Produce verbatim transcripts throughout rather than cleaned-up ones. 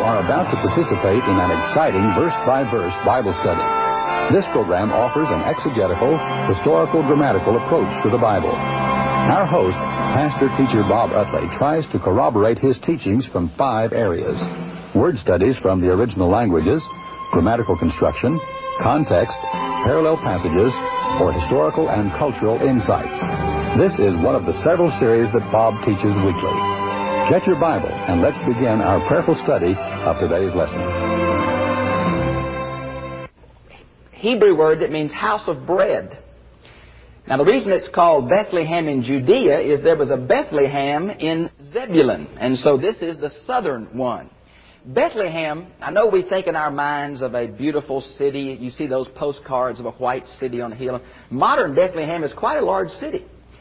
are about to participate in an exciting verse-by-verse Bible study. This program offers an exegetical, historical, grammatical approach to the Bible. Our host, Pastor-Teacher Bob Utley, tries to corroborate his teachings from five areas: word studies from the original languages, grammatical construction, context, parallel passages, or historical and cultural insights. This is one of the several series that Bob teaches weekly. Get your Bible and let's begin our prayerful study of today's lesson. Hebrew word that means house of bread. Now the reason it's called Bethlehem in Judea is there was a Bethlehem in Zebulun, and so this is the southern one. Bethlehem, I know we think in our minds of a beautiful city. You see those postcards of a white city on a hill. Modern Bethlehem is quite a large city.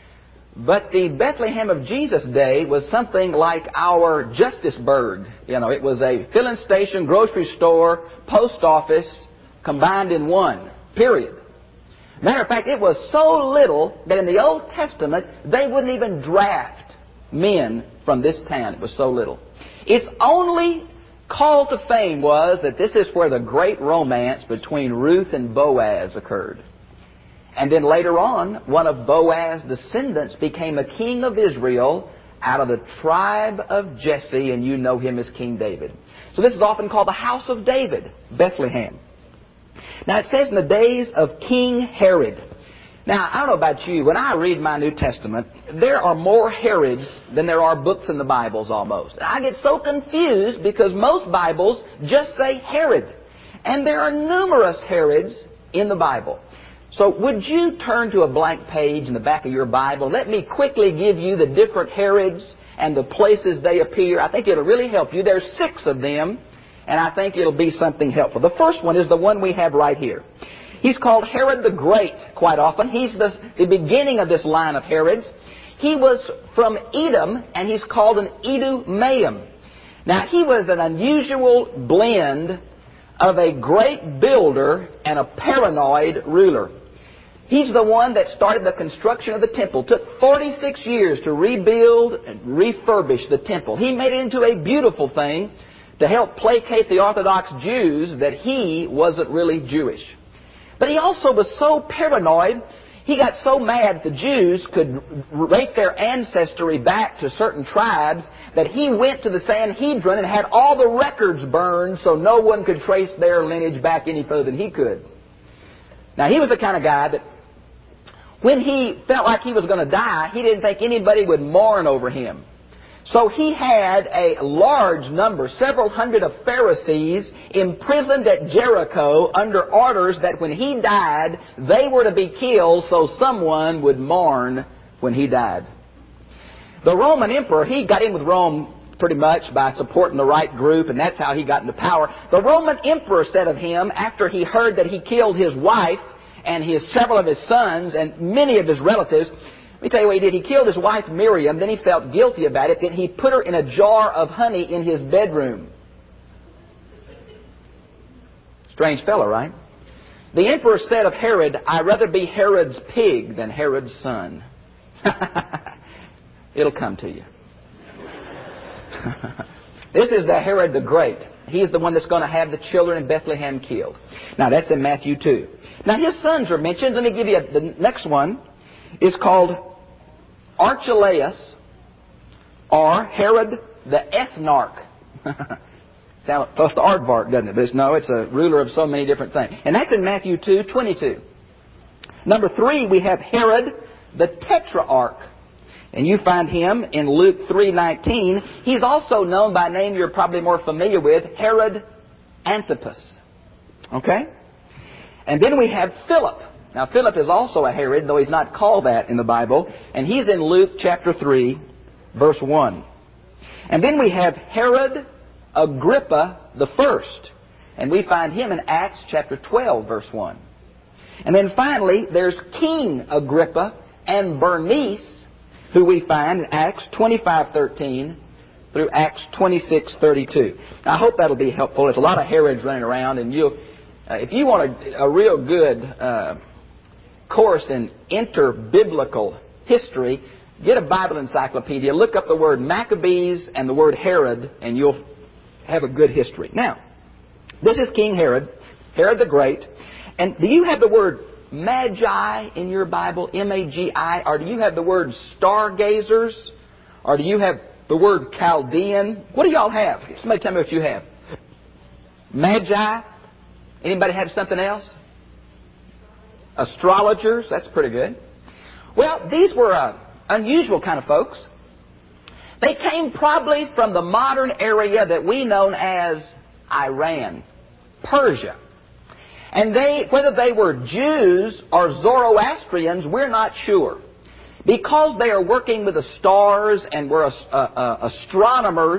But the Bethlehem of Jesus' day was something like our Justisburg. You know, it was a filling station, grocery store, post office, combined in one, period. Matter of fact, it was so little that in the Old Testament, they wouldn't even draft men from this town. It was so little. Its only call to fame was that this is where the great romance between Ruth and Boaz occurred. And then later on, one of Boaz's descendants became a king of Israel out of the tribe of Jesse, and you know him as King David. So this is often called the house of David, Bethlehem. Now it says in the days of King Herod. Now, I don't know about you, when I read my New Testament, there are more Herods than there are books in the Bibles almost. I get so confused because most Bibles just say Herod. And there are numerous Herods in the Bible. So would you turn to a blank page in the back of your Bible? Let me quickly give you the different Herods and the places they appear. I think it'll really help you. There's six of them, and I think it'll be something helpful. The first one is the one we have right here. He's called Herod the Great quite often. He's the, the beginning of this line of Herods. He was from Edom, and he's called an Idumaean. Now, he was an unusual blend of a great builder and a paranoid ruler. He's the one that started the construction of the temple. It took forty-six years to rebuild and refurbish the temple. He made it into a beautiful thing to help placate the Orthodox Jews that he wasn't really Jewish. But he also was so paranoid, he got so mad the Jews could rate their ancestry back to certain tribes that he went to the Sanhedrin and had all the records burned so no one could trace their lineage back any further than he could. Now, he was the kind of guy that when he felt like he was going to die, he didn't think anybody would mourn over him. So he had a large number, several hundred of Pharisees imprisoned at Jericho under orders that when he died, they were to be killed so someone would mourn when he died. The Roman emperor, he got in with Rome pretty much by supporting the right group, and that's how he got into power. The Roman emperor said of him, after he heard that he killed his wife and his several of his sons and many of his relatives, let me tell you what he did. He killed his wife Miriam, then he felt guilty about it, then he put her in a jar of honey in his bedroom. Strange fellow, right? The emperor said of Herod, "I'd rather be Herod's pig than Herod's son." It'll come to you. This is the Herod the Great. He's the one that's going to have the children in Bethlehem killed. Now, that's in Matthew two. Now, his sons are mentioned. Let me give you the next one. It's called Archelaus, or Herod the Ethnarch. Sounds close to aardvark, doesn't it? But it's, no, it's a ruler of so many different things. And that's in Matthew two twenty-two. Number three, we have Herod the Tetrarch. And you find him in Luke three nineteen. He's also known by a name you're probably more familiar with, Herod Antipas. Okay? And then we have Philip. Now, Philip is also a Herod, though he's not called that in the Bible. And he's in Luke chapter three, verse one. And then we have Herod Agrippa the First. And we find him in Acts chapter twelve, verse one. And then finally, there's King Agrippa and Bernice, who we find in Acts twenty-five thirteen through Acts twenty-six thirty-two. Now, I hope that'll be helpful. There's a lot of Herods running around, and you'll, uh, if you want a, a real good uh, course in inter-biblical history, get a Bible encyclopedia, look up the word Maccabees and the word Herod, and you'll have a good history. Now, this is King Herod, Herod the Great. And do you have the word Magi in your Bible, M A G I, or do you have the word stargazers, or do you have the word Chaldean? What do y'all have? Somebody tell me what you have. Magi? Anybody have something else? Astrologers? That's pretty good. Well, these were uh, unusual kind of folks. They came probably from the modern area that we know as Iran, Persia. And they, whether they were Jews or Zoroastrians, we're not sure. Because they are working with the stars and were uh, uh, astronomers,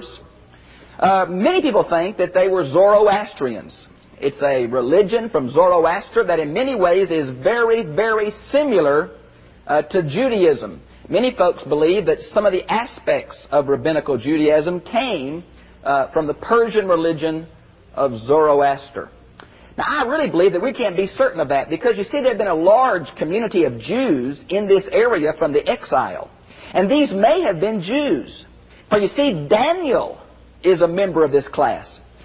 uh, many people think that they were Zoroastrians. It's a religion from Zoroaster that in many ways is very, very similar uh, to Judaism. Many folks believe that some of the aspects of rabbinical Judaism came uh, from the Persian religion of Zoroaster. Now, I really believe that we can't be certain of that because, you see, there have been a large community of Jews in this area from the exile. And these may have been Jews. For, you see, Daniel is a member of this class.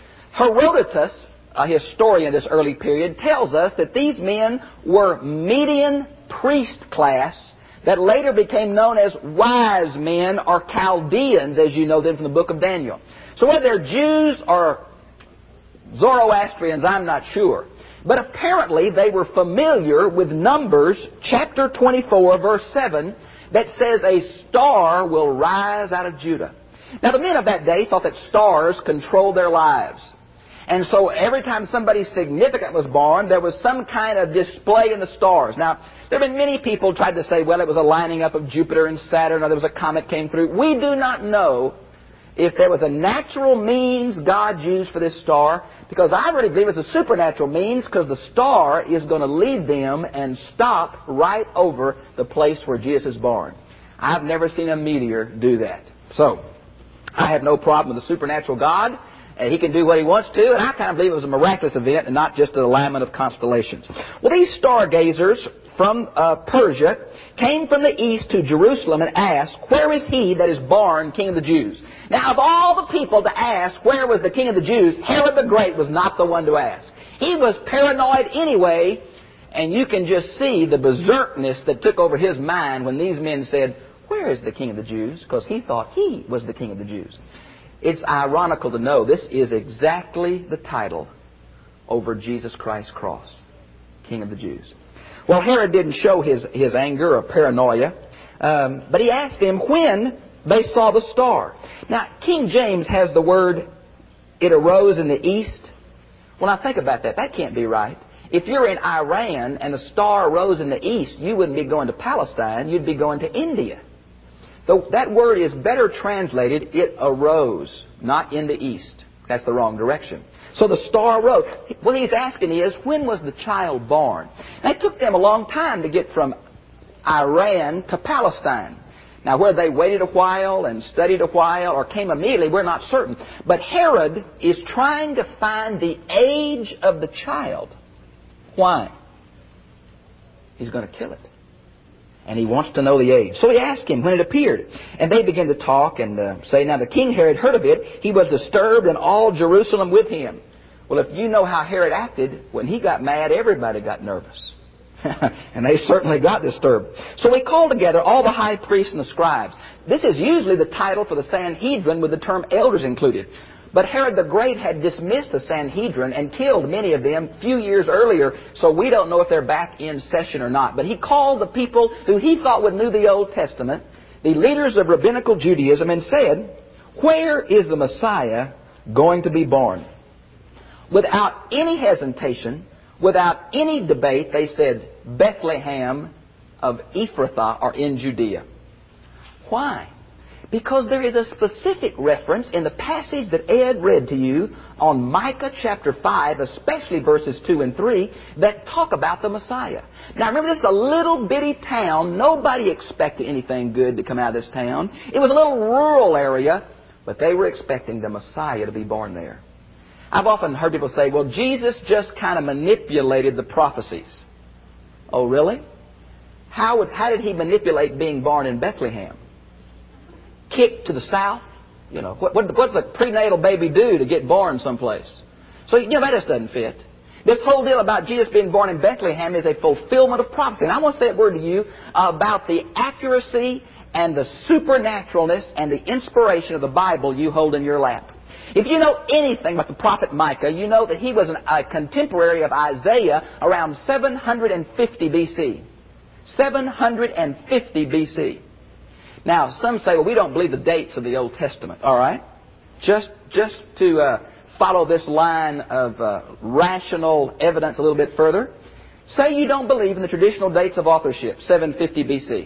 Herodotus, a historian of this early period, tells us that these men were Median priest class that later became known as wise men or Chaldeans, as you know them from the book of Daniel. So whether they're Jews or Zoroastrians, I'm not sure. But apparently they were familiar with Numbers chapter twenty-four, verse seven, that says a star will rise out of Judah. Now the men of that day thought that stars controlled their lives. And so every time somebody significant was born, there was some kind of display in the stars. Now, there have been many people tried to say, well, it was a lining up of Jupiter and Saturn, or there was a comet came through. We do not know if there was a natural means God used for this star, because I really believe it's a supernatural means, because the star is going to lead them and stop right over the place where Jesus is born. I've never seen a meteor do that. So, I have no problem with the supernatural God. Uh, he can do what he wants to, and I kind of believe it was a miraculous event and not just an alignment of constellations. Well, these stargazers from uh, Persia came from the east to Jerusalem and asked, where is he that is born King of the Jews? Now, of all the people to ask where was the King of the Jews, Herod the Great was not the one to ask. He was paranoid anyway, and you can just see the berserkness that took over his mind when these men said, where is the King of the Jews? Because he thought he was the King of the Jews. It's ironical to know this is exactly the title over Jesus Christ's cross, King of the Jews. Well, Herod didn't show his, his anger or paranoia, um, but he asked them when they saw the star. Now, King James has the word, it arose in the east. Well, now think about that. That can't be right. If you're in Iran and the star arose in the east, you wouldn't be going to Palestine, you'd be going to India. Though that word is better translated, it arose, not in the east. That's the wrong direction. So the star arose. What he's asking is, when was the child born? Now, it took them a long time to get from Iran to Palestine. Now, whether they waited a while and studied a while or came immediately, we're not certain. But Herod is trying to find the age of the child. Why? He's going to kill it. And he wants to know the age. So he asked him when it appeared. And they began to talk and uh, say, now the King Herod heard of it. He was disturbed and all Jerusalem with him. Well, if you know how Herod acted, when he got mad, everybody got nervous. And they certainly got disturbed. So he called together all the high priests and the scribes. This is usually the title for the Sanhedrin with the term elders included. But Herod the Great had dismissed the Sanhedrin and killed many of them a few years earlier, so we don't know if they're back in session or not. But he called the people who he thought would know the Old Testament, the leaders of rabbinical Judaism, and said, where is the Messiah going to be born? Without any hesitation, without any debate, they said, Bethlehem of Ephrathah, or in Judea. Why? Because there is a specific reference in the passage that Ed read to you on Micah chapter five, especially verses two and three, that talk about the Messiah. Now remember, this is a little bitty town. Nobody expected anything good to come out of this town. It was a little rural area, but they were expecting the Messiah to be born there. I've often heard people say, well, Jesus just kind of manipulated the prophecies. Oh, really? How would, how did he manipulate being born in Bethlehem? Kicked to the south, You know, what, what, what's a prenatal baby do to get born someplace? So, you know, that just doesn't fit. This whole deal about Jesus being born in Bethlehem is a fulfillment of prophecy. And I want to say a word to you about the accuracy and the supernaturalness and the inspiration of the Bible you hold in your lap. If you know anything about the prophet Micah, you know that he was an, a contemporary of Isaiah around seven hundred fifty B C. seven hundred fifty B C. Now, some say, well, we don't believe the dates of the Old Testament. All right? Just, just to uh, follow this line of uh, rational evidence a little bit further, say you don't believe in the traditional dates of authorship, seven fifty B C.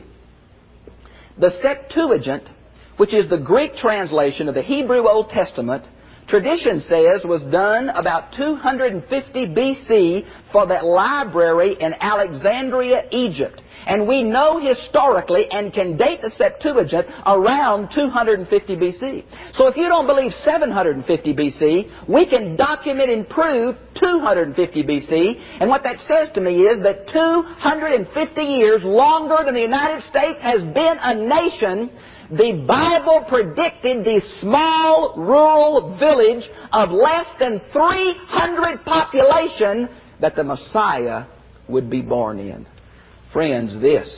The Septuagint, which is the Greek translation of the Hebrew Old Testament, tradition says was done about two hundred fifty B C for that library in Alexandria, Egypt. And we know historically and can date the Septuagint around two hundred fifty B C. So if you don't believe seven hundred fifty B C, we can document and prove two hundred fifty B C. And what that says to me is that two hundred fifty years longer than the United States has been a nation, the Bible predicted the small rural village of less than three hundred population that the Messiah would be born in. Friends, this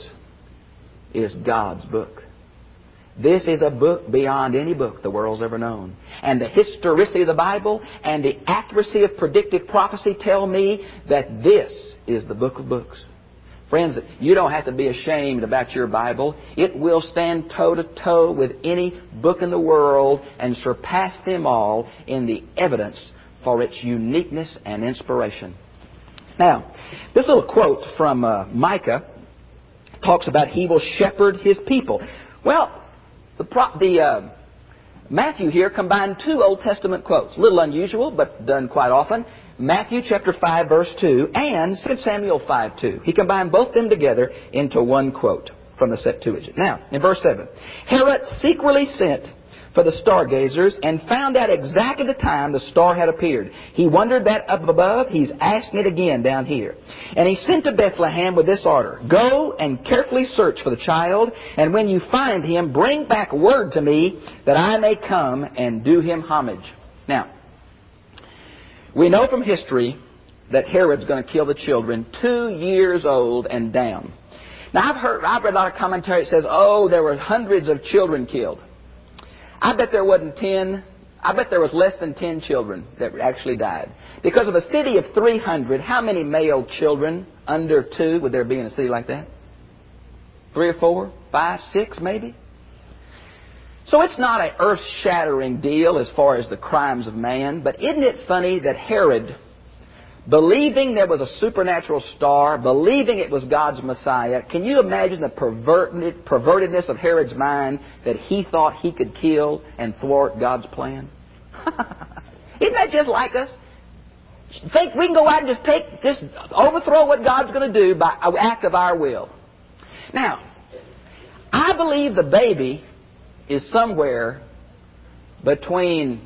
is God's book. This is a book beyond any book the world's ever known. And the historicity of the Bible and the accuracy of predictive prophecy tell me that this is the book of books. Friends, you don't have to be ashamed about your Bible. It will stand toe-to-toe with any book in the world and surpass them all in the evidence for its uniqueness and inspiration. Now, this little quote from uh, Micah talks about he will shepherd his people. Well, the, pro- the uh, Matthew here combined two Old Testament quotes. A little unusual, but done quite often. Matthew chapter five, verse two, and Second Samuel five, two. He combined both them together into one quote from the Septuagint. Now, in verse seven, Herod secretly sent for the stargazers and found out exactly the time the star had appeared. He wondered that up above. He's asking it again down here. And he sent to Bethlehem with this order: go and carefully search for the child, and when you find him, bring back word to me that I may come and do him homage. Now, we know from history that Herod's going to kill the children two years old and down. Now, I've heard, I've read a lot of commentary that says, oh, there were hundreds of children killed. I bet there wasn't ten. I bet there was less than ten children that actually died. Because of a city of three hundred, how many male children under two would there be in a city like that? Three or four? Five? Six maybe? So it's not an earth-shattering deal as far as the crimes of man, but isn't it funny that Herod, believing there was a supernatural star, believing it was God's Messiah, can you imagine the perverted, pervertedness of Herod's mind that he thought he could kill and thwart God's plan? Isn't that just like us? Think we can go out and just take, just overthrow what God's going to do by an act of our will. Now, I believe the baby is somewhere between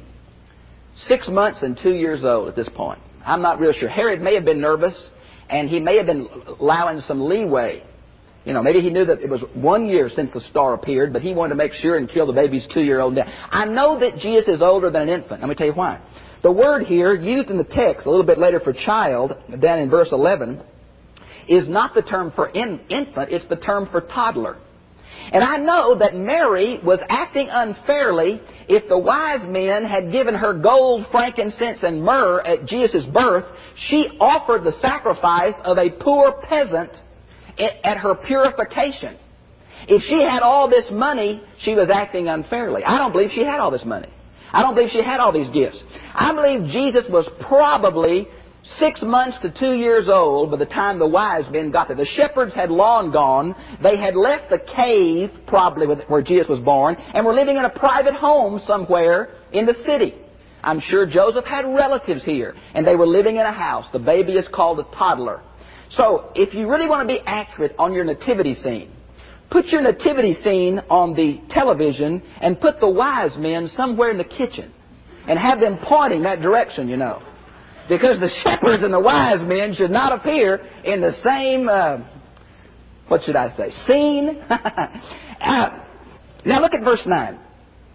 six months and two years old at this point. I'm not real sure. Herod may have been nervous, and he may have been allowing some leeway. You know, maybe he knew that it was one year since the star appeared, but he wanted to make sure and kill the baby's two-year-old now. I know that Jesus is older than an infant. Let me tell you why. The word here, used in the text a little bit later for child, down in verse eleven, is not the term for in, infant, it's the term for toddler. And I know that Mary was acting unfairly if the wise men had given her gold, frankincense, and myrrh at Jesus' birth. She offered the sacrifice of a poor peasant at her purification. If she had all this money, she was acting unfairly. I don't believe she had all this money. I don't believe she had all these gifts. I believe Jesus was probably six months to two years old by the time the wise men got there. The shepherds had long gone. They had left the cave, probably where Jesus was born, and were living in a private home somewhere in the city. I'm sure Joseph had relatives here, and they were living in a house. The baby is called a toddler. So, if you really want to be accurate on your nativity scene, put your nativity scene on the television and put the wise men somewhere in the kitchen and have them pointing that direction, you know. Because the shepherds and the wise men should not appear in the same, uh, what should I say, scene. uh, now look at verse nine.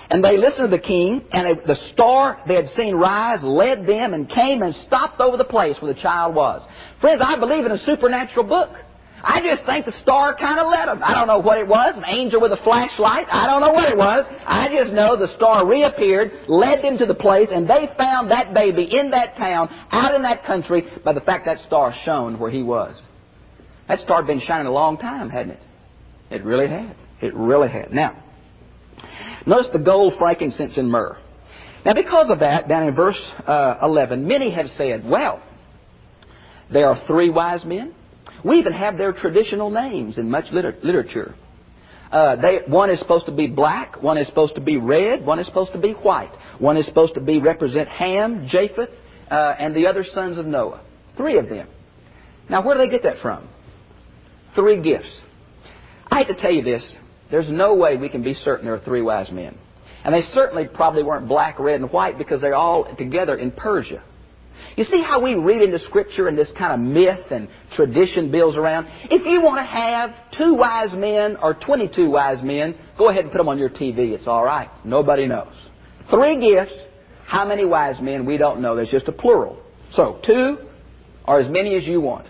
And they listened to the king, and it, the star they had seen rise led them and came and stopped over the place where the child was. Friends, I believe in a supernatural book. I just think the star kind of led them. I don't know what it was, an angel with a flashlight. I don't know what it was. I just know the star reappeared, led them to the place, and they found that baby in that town, out in that country, by the fact that star shone where he was. That star had been shining a long time, hadn't it? It really had. It really had. Now, notice the gold, frankincense, and myrrh. Now, because of that, down in verse uh, eleven, many have said, well, there are three wise men. We even have their traditional names in much liter- literature. Uh, they, one is supposed to be black, one is supposed to be red, one is supposed to be white. One is supposed to be represent Ham, Japheth, uh, and the other sons of Noah. Three of them. Now, where do they get that from? Three gifts. I hate to tell you this. There's no way we can be certain there are three wise men. And they certainly probably weren't black, red, and white because they're all together in Persia. You see how we read into Scripture and this kind of myth and tradition builds around? If you want to have two wise men or twenty-two wise men, go ahead and put them on your T V. It's all right. Nobody knows. Three gifts. How many wise men? We don't know. There's just a plural. So, two or as many as you want.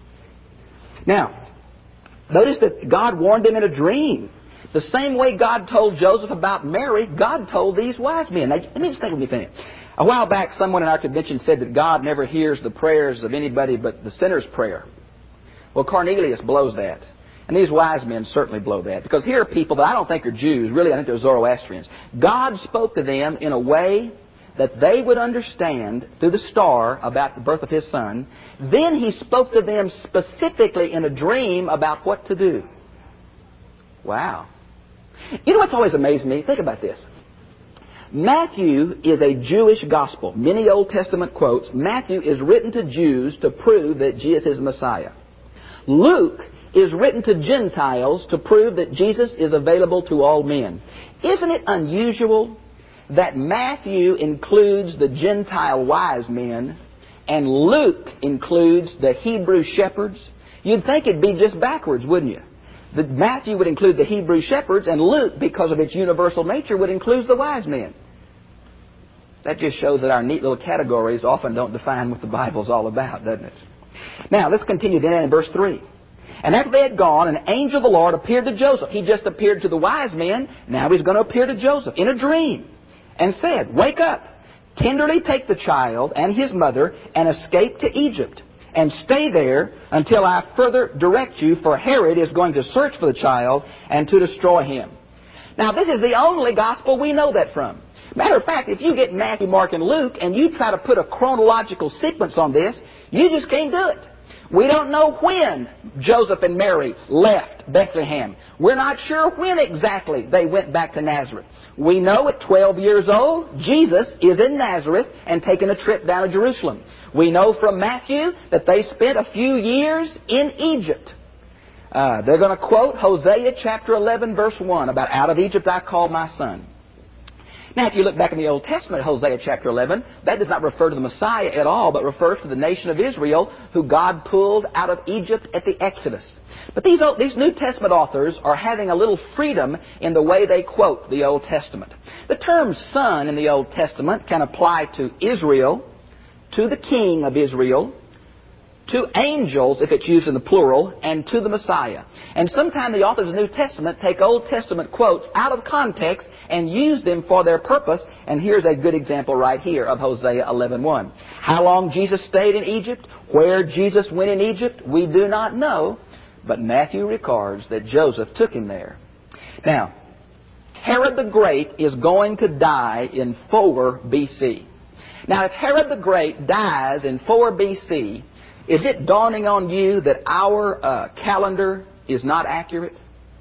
Now, notice that God warned them in a dream. The same way God told Joseph about Mary, God told these wise men. Now, let me just think with me for a minute. A while back, someone in our convention said that God never hears the prayers of anybody but the sinner's prayer. Well, Cornelius blows that. And these wise men certainly blow that. Because here are people that I don't think are Jews. Really, I think they're Zoroastrians. God spoke to them in a way that they would understand through the star about the birth of His Son. Then He spoke to them specifically in a dream about what to do. Wow. You know what's always amazed me? Think about this. Matthew is a Jewish gospel. Many Old Testament quotes. Matthew is written to Jews to prove that Jesus is Messiah. Luke is written to Gentiles to prove that Jesus is available to all men. Isn't it unusual that Matthew includes the Gentile wise men and Luke includes the Hebrew shepherds? You'd think it'd be just backwards, wouldn't you? That Matthew would include the Hebrew shepherds, and Luke, because of its universal nature, would include the wise men. That just shows that our neat little categories often don't define what the Bible's all about, doesn't it? Now, let's continue then in verse three. And after they had gone, an angel of the Lord appeared to Joseph. He just appeared to the wise men. Now He's going to appear to Joseph in a dream. And said, wake up, tenderly take the child and his mother, and escape to Egypt. And stay there until I further direct you, for Herod is going to search for the child and to destroy him. Now, this is the only gospel we know that from. Matter of fact, if you get Matthew, Mark, and Luke, and you try to put a chronological sequence on this, you just can't do it. We don't know when Joseph and Mary left Bethlehem. We're not sure when exactly they went back to Nazareth. We know at twelve years old, Jesus is in Nazareth and taking a trip down to Jerusalem. We know from Matthew that they spent a few years in Egypt. Uh, they're going to quote Hosea chapter eleven, verse one, about out of Egypt I called my son. Now, if you look back in the Old Testament, Hosea chapter eleven, that does not refer to the Messiah at all, but refers to the nation of Israel who God pulled out of Egypt at the Exodus. But these, these New Testament authors are having a little freedom in the way they quote the Old Testament. The term son in the Old Testament can apply to Israel, to the king of Israel, to angels, if it's used in the plural, and to the Messiah. And sometimes the authors of the New Testament take Old Testament quotes out of context and use them for their purpose. And here's a good example right here of Hosea eleven one. How long Jesus stayed in Egypt, where Jesus went in Egypt, we do not know. But Matthew records that Joseph took him there. Now, Herod the Great is going to die in four B C. Now, if Herod the Great dies in four B C, is it dawning on you that our uh, calendar is not accurate?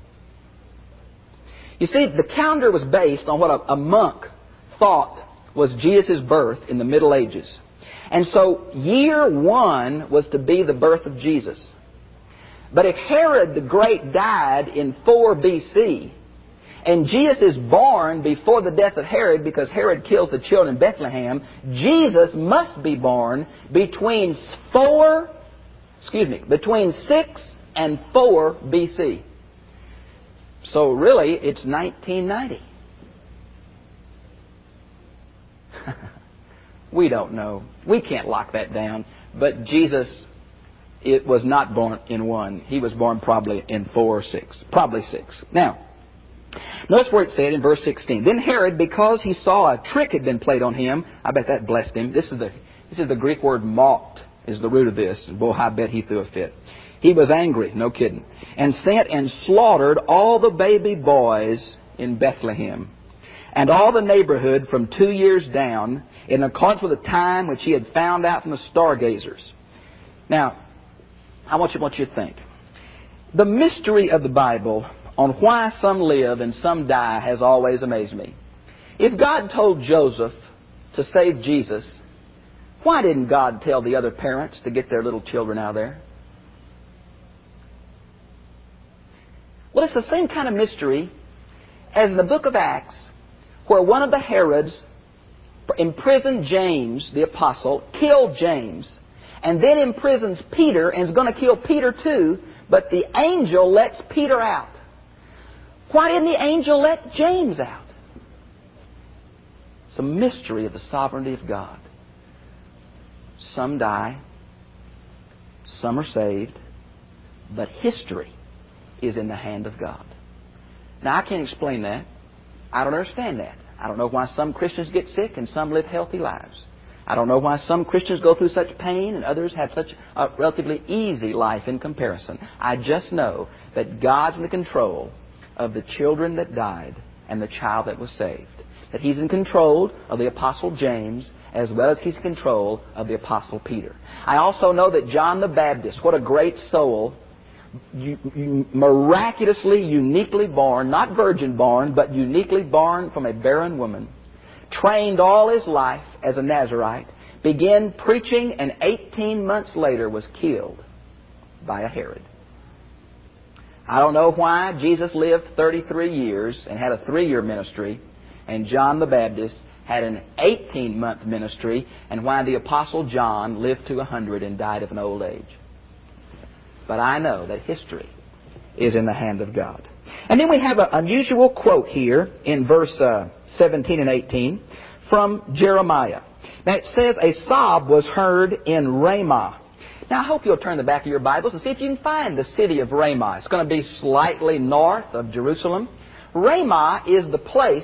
You see, the calendar was based on what a, a monk thought was Jesus' birth in the Middle Ages. And so year one was to be the birth of Jesus. But if Herod the Great died in four B C, and Jesus is born before the death of Herod because Herod kills the children in Bethlehem, Jesus must be born between four, excuse me, between six and four B C. So really, it's nineteen ninety. We don't know. We can't lock that down. But Jesus, it was not born in one. He was born probably in four or six. Probably six. Now, notice where it said in verse sixteen, Then Herod, because he saw a trick had been played on him, I bet that blessed him. This is the this is the Greek word mocked is the root of this. Boy, I bet he threw a fit. He was angry, no kidding, and sent and slaughtered all the baby boys in Bethlehem and all the neighborhood from two years down, in accordance with the time which he had found out from the stargazers. Now, I want you, want you to think. The mystery of the Bible on why some live and some die has always amazed me. If God told Joseph to save Jesus, why didn't God tell the other parents to get their little children out of there? Well, it's the same kind of mystery as in the book of Acts, where one of the Herods imprisoned James, the apostle, killed James, and then imprisons Peter and is going to kill Peter too, but the angel lets Peter out. Why didn't the angel let James out? It's a mystery of the sovereignty of God. Some die, some are saved, but history is in the hand of God. Now, I can't explain that. I don't understand that. I don't know why some Christians get sick and some live healthy lives. I don't know why some Christians go through such pain and others have such a relatively easy life in comparison. I just know that God's in the control of the children that died and the child that was saved. That He's in control of the Apostle James as well as He's in control of the Apostle Peter. I also know that John the Baptist, what a great soul, miraculously, uniquely born, not virgin born, but uniquely born from a barren woman, trained all his life as a Nazarite, began preaching, and eighteen months later was killed by a Herod. I don't know why Jesus lived thirty-three years and had a three-year ministry, and John the Baptist had an eighteen-month ministry, and why the Apostle John lived to a hundred and died of an old age. But I know that history is in the hand of God. And then we have an unusual quote here in verse uh, seventeen and eighteen from Jeremiah. Now it says, A sob was heard in Ramah. Now I hope you'll turn the back of your Bibles and see if you can find the city of Ramah. It's going to be slightly north of Jerusalem. Ramah is the place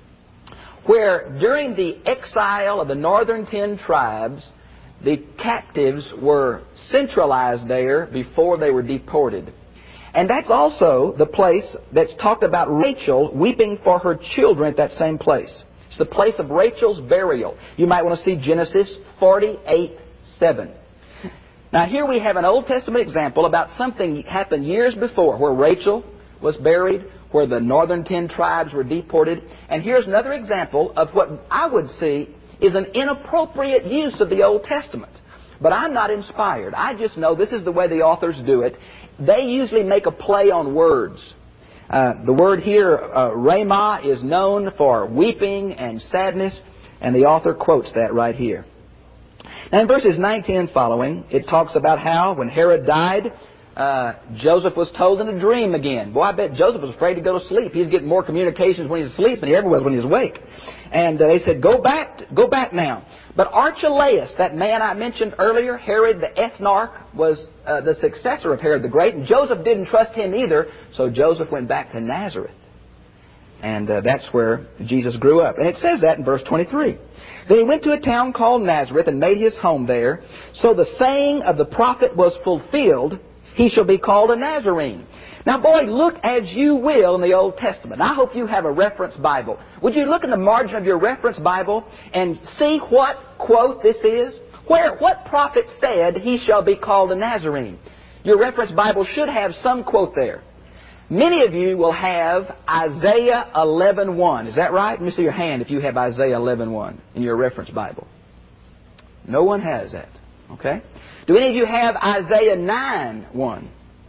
where during the exile of the northern ten tribes, the captives were centralized there before they were deported. And that's also the place that's talked about Rachel weeping for her children at that same place. It's the place of Rachel's burial. You might want to see Genesis forty-eight seven. Now here we have an Old Testament example about something that happened years before where Rachel was buried, where the northern ten tribes were deported. And here's another example of what I would see is an inappropriate use of the Old Testament. But I'm not inspired. I just know this is the way the authors do it. They usually make a play on words. Uh, the word here, uh, Ramah, is known for weeping and sadness, and the author quotes that right here. Now in verses nineteen and following, it talks about how when Herod died, uh, Joseph was told in a dream again. Boy, I bet Joseph was afraid to go to sleep. He's getting more communications when he's asleep than he ever was when he's awake. And uh, they said, go back, go back now. But Archelaus, that man I mentioned earlier, Herod the ethnarch, was uh, the successor of Herod the Great, and Joseph didn't trust him either, so Joseph went back to Nazareth. And uh, that's where Jesus grew up. And it says that in verse twenty-three. Then he went to a town called Nazareth and made his home there. So the saying of the prophet was fulfilled, he shall be called a Nazarene. Now, boy, look as you will in the Old Testament. I hope you have a reference Bible. Would you look in the margin of your reference Bible and see what quote this is? Where, what prophet said he shall be called a Nazarene? Your reference Bible should have some quote there. Many of you will have Isaiah eleven one. Is that right? Let me see your hand if you have Isaiah eleven one in your reference Bible. No one has that. Okay? Do any of you have Isaiah nine one?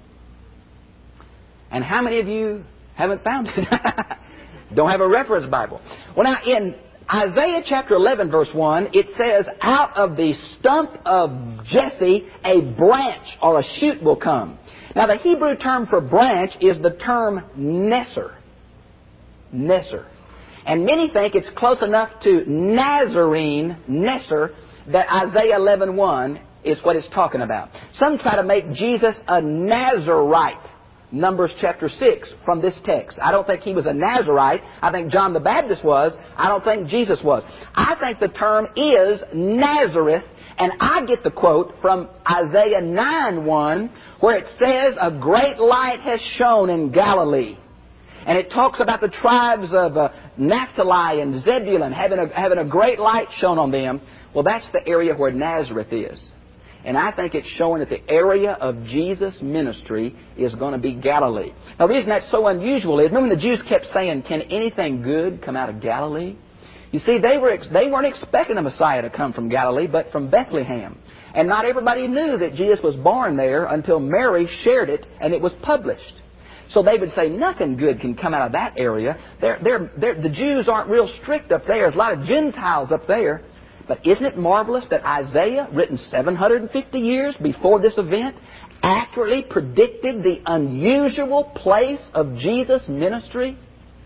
And how many of you haven't found it? Don't have a reference Bible. Well, now, in Isaiah chapter eleven, verse one, it says, out of the stump of Jesse, a branch or a shoot will come. Now, the Hebrew term for branch is the term Nesser. Nesser. And many think it's close enough to Nazarene, Nesser, that Isaiah eleven one is what it's talking about. Some try to make Jesus a Nazarite, Numbers chapter six, from this text. I don't think he was a Nazarite. I think John the Baptist was. I don't think Jesus was. I think the term is Nazareth, and I get the quote from Isaiah nine one, where it says, a great light has shone in Galilee. And it talks about the tribes of uh, Naphtali and Zebulun having a, having a great light shone on them. Well, that's the area where Nazareth is. And I think it's showing that the area of Jesus' ministry is going to be Galilee. Now, the reason that's so unusual is, remember when the Jews kept saying, can anything good come out of Galilee? You see, they, were, they weren't expecting a Messiah to come from Galilee, but from Bethlehem. And not everybody knew that Jesus was born there until Mary shared it and it was published. So they would say, nothing good can come out of that area. They're, they're, they're, the Jews aren't real strict up there. There's a lot of Gentiles up there. But isn't it marvelous that Isaiah, written seven hundred fifty years before this event, accurately predicted the unusual place of Jesus' ministry,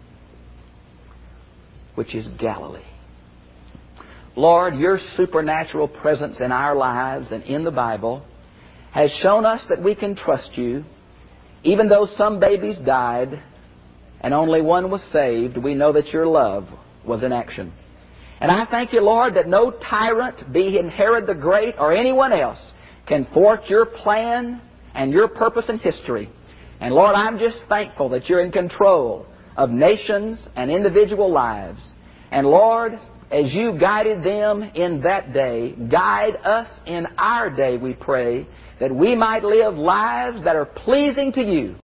which is Galilee. Lord, your supernatural presence in our lives and in the Bible has shown us that we can trust you. Even though some babies died and only one was saved, we know that your love was in action. And I thank you, Lord, that no tyrant, be it Herod the Great or anyone else, can thwart your plan and your purpose in history. And Lord, I'm just thankful that you're in control of nations and individual lives. And Lord, as you guided them in that day, guide us in our day, we pray, that we might live lives that are pleasing to you.